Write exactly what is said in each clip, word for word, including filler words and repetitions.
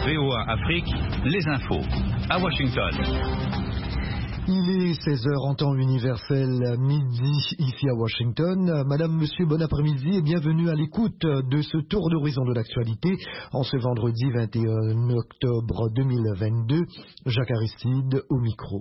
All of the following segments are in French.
V O A Afrique, les infos. À Washington. Il est seize heures en temps universel, midi ici à Washington. Madame, monsieur, bon après-midi et bienvenue à l'écoute de ce tour d'horizon de l'actualité en ce vendredi vingt et un octobre deux mille vingt-deux. Jacques Aristide au micro.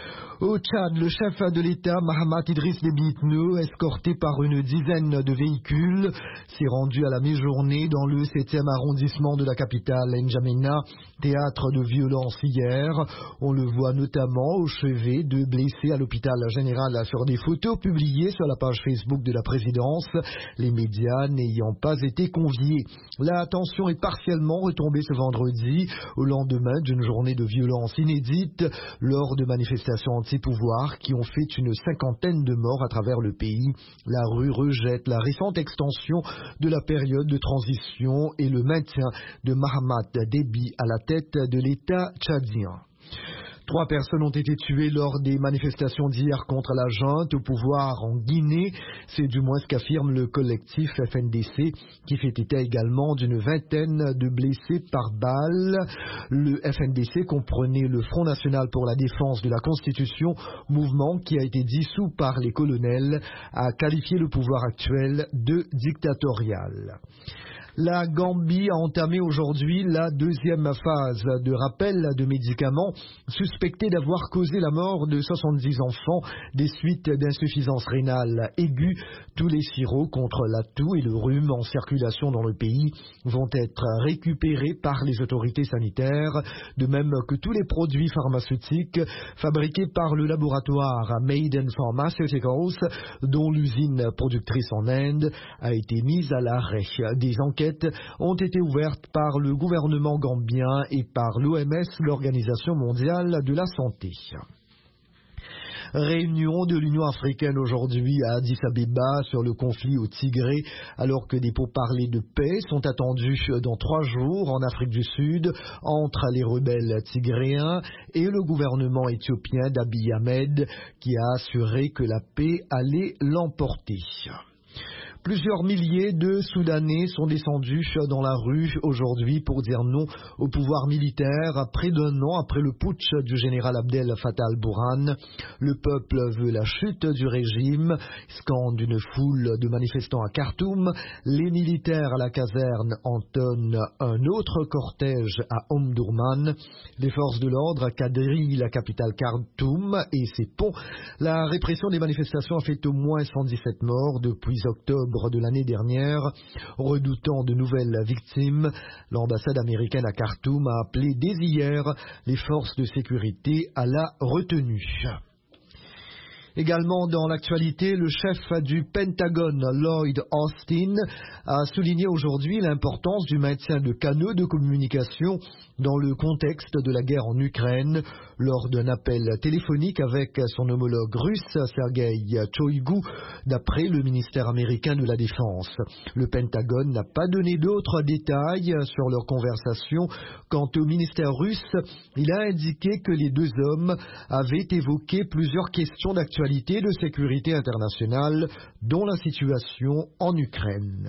Au Tchad, le chef de l'État, Mahamat Idriss Déby Itno, escorté par une dizaine de véhicules, s'est rendu à la mi-journée dans le septième arrondissement de la capitale, N'Djamena, théâtre de violence hier. On le voit notamment au chevet de blessés à l'hôpital général sur des photos publiées sur la page Facebook de la présidence, les médias n'ayant pas été conviés. La tension est partiellement retombée ce vendredi, au lendemain d'une journée de violence inédite, lors de manifestations anti-pouvoir qui ont fait une cinquantaine de morts à travers le pays. La rue rejette la récente extension de la période de transition et le maintien de Mahamat Déby à la tête de l'État tchadien. Trois personnes ont été tuées lors des manifestations d'hier contre la junte au pouvoir en Guinée. C'est du moins ce qu'affirme le collectif F N D C, qui fait état également d'une vingtaine de blessés par balle. Le F N D C comprenait le Front National pour la défense de la Constitution, mouvement qui a été dissous par les colonels, a qualifié le pouvoir actuel de dictatorial. La Gambie a entamé aujourd'hui la deuxième phase de rappel de médicaments suspectés d'avoir causé la mort de soixante-dix enfants des suites d'insuffisance rénale aiguë. Tous les sirops contre la toux et le rhume en circulation dans le pays vont être récupérés par les autorités sanitaires, de même que tous les produits pharmaceutiques fabriqués par le laboratoire Maiden Pharmaceuticals, dont l'usine productrice en Inde a été mise à l'arrêt. Des enquêtes ont été ouvertes par le gouvernement gambien et par l'O M S, l'Organisation mondiale de la santé. Réunion de l'Union africaine aujourd'hui à Addis Abeba sur le conflit au Tigré, alors que des pourparlers de paix sont attendus dans trois jours en Afrique du Sud entre les rebelles tigréens et le gouvernement éthiopien d'Abiy Ahmed, qui a assuré que la paix allait l'emporter. Plusieurs milliers de Soudanais sont descendus dans la rue aujourd'hui pour dire non au pouvoir militaire près d'un an après le putsch du général Abdel Fattah al-Burhan. Le peuple veut la chute du régime, scande une foule de manifestants à Khartoum. Les militaires à la caserne entonnent un autre cortège à Omdurman. Les forces de l'ordre quadrillent la capitale Khartoum et ses ponts. La répression des manifestations a fait au moins cent dix-sept morts depuis octobre de l'année dernière. Redoutant de nouvelles victimes, l'ambassade américaine à Khartoum a appelé dès hier les forces de sécurité à la retenue. Également dans l'actualité, le chef du Pentagone, Lloyd Austin, a souligné aujourd'hui l'importance du maintien de canaux de communication dans le contexte de la guerre en Ukraine, lors d'un appel téléphonique avec son homologue russe, Sergei Shoigu, d'après le ministère américain de la Défense. Le Pentagone n'a pas donné d'autres détails sur leur conversation. Quant au ministère russe, il a indiqué que les deux hommes avaient évoqué plusieurs questions d'actualité de sécurité internationale, dont la situation en Ukraine.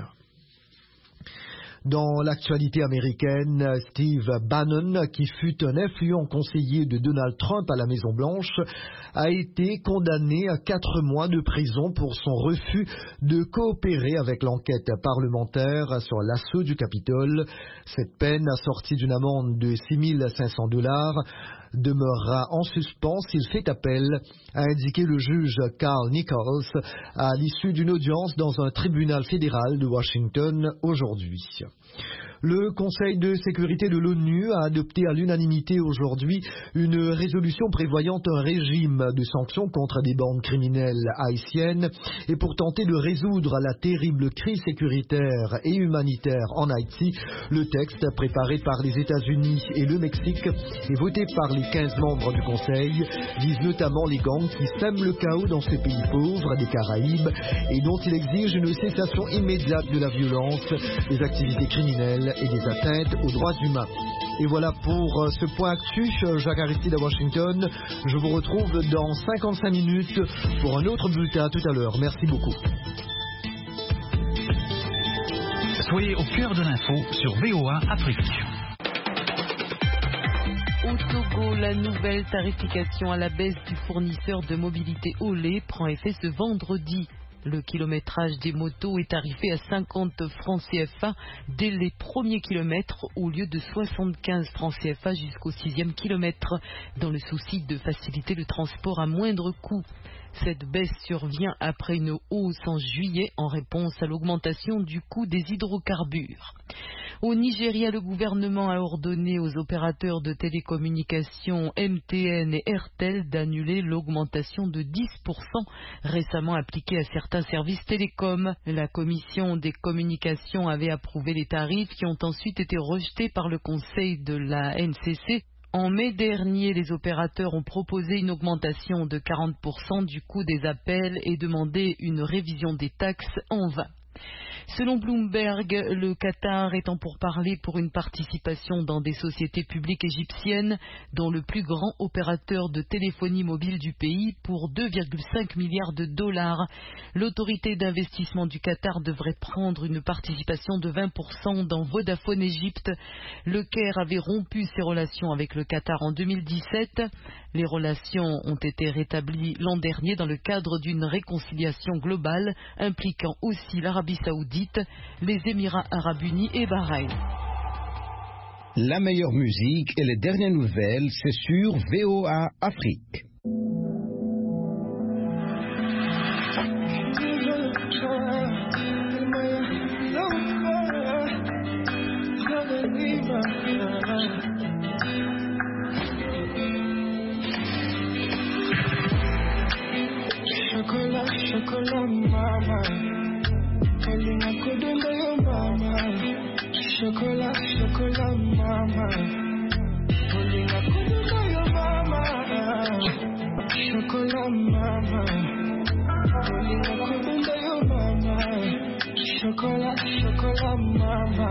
Dans l'actualité américaine, Steve Bannon, qui fut un influent conseiller de Donald Trump à la Maison-Blanche, a été condamné à quatre mois de prison pour son refus de coopérer avec l'enquête parlementaire sur l'assaut du Capitole. Cette peine, assortie d'une amende de six mille cinq cents dollars, demeurera en suspens s'il fait appel, a indiqué le juge Carl Nichols à l'issue d'une audience dans un tribunal fédéral de Washington aujourd'hui. Le Conseil de sécurité de l'ONU a adopté à l'unanimité aujourd'hui une résolution prévoyant un régime de sanctions contre des bandes criminelles haïtiennes et pour tenter de résoudre la terrible crise sécuritaire et humanitaire en Haïti. Le texte, préparé par les États-Unis et le Mexique et voté par les quinze membres du Conseil, vise notamment les gangs qui sèment le chaos dans ces pays pauvres des Caraïbes et dont il exige une cessation immédiate de la violence, des activités criminelles et des atteintes aux droits humains. Et voilà pour ce point actu. Jacques Aristide à Washington. Je vous retrouve dans cinquante-cinq minutes pour un autre bulletin tout à l'heure. Merci beaucoup. Soyez au cœur de l'info sur V O A Afrique. Togo, la nouvelle tarification à la baisse du fournisseur de mobilité Olé prend effet ce vendredi. Le kilométrage des motos est tarifé à cinquante francs C F A dès les premiers kilomètres au lieu de soixante-quinze francs C F A jusqu'au sixième kilomètre, dans le souci de faciliter le transport à moindre coût. Cette baisse survient après une hausse en juillet en réponse à l'augmentation du coût des hydrocarbures. Au Nigeria, le gouvernement a ordonné aux opérateurs de télécommunications M T N et Airtel d'annuler l'augmentation de dix pour cent récemment appliquée à certains services télécoms. La commission des communications avait approuvé les tarifs qui ont ensuite été rejetés par le conseil de la N C C. En mai dernier, les opérateurs ont proposé une augmentation de quarante pour cent du coût des appels et demandé une révision des taxes en vain. Selon Bloomberg, le Qatar est en pourparlers pour une participation dans des sociétés publiques égyptiennes, dont le plus grand opérateur de téléphonie mobile du pays, pour deux virgule cinq milliards de dollars. L'autorité d'investissement du Qatar devrait prendre une participation de vingt pour cent dans Vodafone Égypte. Le Caire avait rompu ses relations avec le Qatar en deux mille dix-sept. Les relations ont été rétablies l'an dernier dans le cadre d'une réconciliation globale impliquant aussi l'Arabie Saoudite, les Émirats Arabes Unis et Bahreïn. La meilleure musique et les dernières nouvelles, c'est sur V O A Afrique. Chocolat, chocolat, mama. Kalina kudunga yo mama. Chocolat, chocolat, mama. Kalina kudunga yo mama. Chocolat, mama. Kalina kudunga yo mama. Chocolat, chocolat, mama.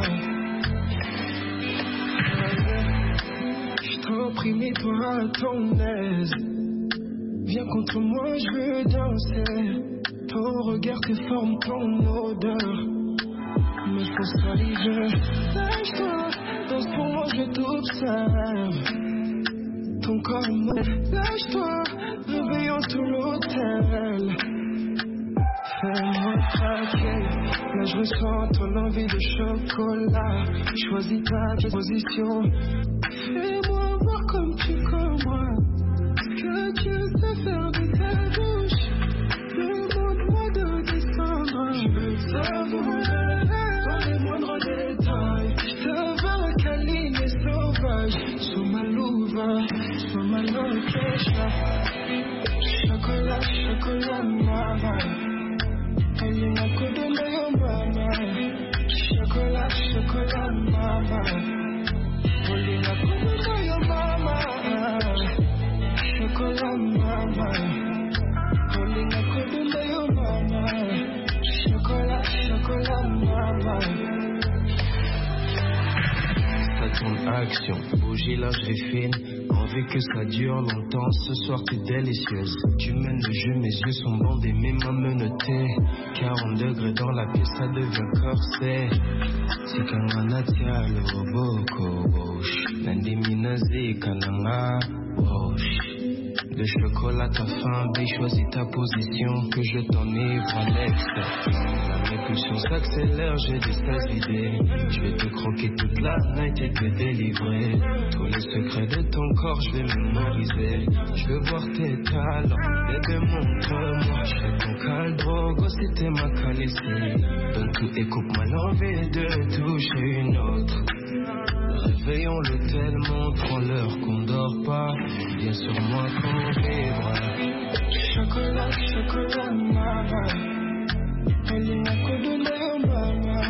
Je t'en prie, mets-toi à ton aise. Viens contre moi, je veux danser. Ton regard, tes formes, ton odeur me font saliver. Lâche-toi, danse pour moi, je t'observe. Ton corps me lâche-toi, réveillons tout l'hôtel. Fais-moi craquer, là je ressens ton envie de chocolat. Choisis ta position, fais-moi voir comme tu comme moi. Que tu sais faire de ta bouche, demande-moi de descendre. Je veux savoir dans les moindres détails. Je te veux câline et sauvage. Sous ma louva, sous ma location. Chocolat, chocolat, mama. Kalina kudunga yo mama. Chocolat, chocolat, mama. Kalina kudunga yo mama. Chocolat, mama. Kalina kudunga yo mama. Chocolat, chocolat, mama. Ça tourne action, bougie lingerie fine. Envie que ça dure longtemps, ce soir t'es délicieuse. Tu mènes le jeu, mes yeux sont bandés, mes mains menottées. quarante degrés dans la pièce, ça devient corset. C'est quand on a tia le boko wash. Nandi minazi kananga wash. De chocolat ta faim, babe, choisis ta position. Que je t'enivre à l'extérieur. Mes pulsions s'accélèrent, j'ai des sales idées. Je vais te croquer toute la night et te délivrer. Tous les secrets de ton corps, je vais mémoriser. Je veux voir tes talents, bébé montre-moi. Je fais ton caldrogo, c'était ma calicie. Donne tout et coupe-moi l'envie de toucher une autre. Réveillons l'hôtel, montrons-leur qu'on dort pas. Viens sur moi qu'on vivra. Chocolat, chocolat, mama. Kalina kudunga yo mama.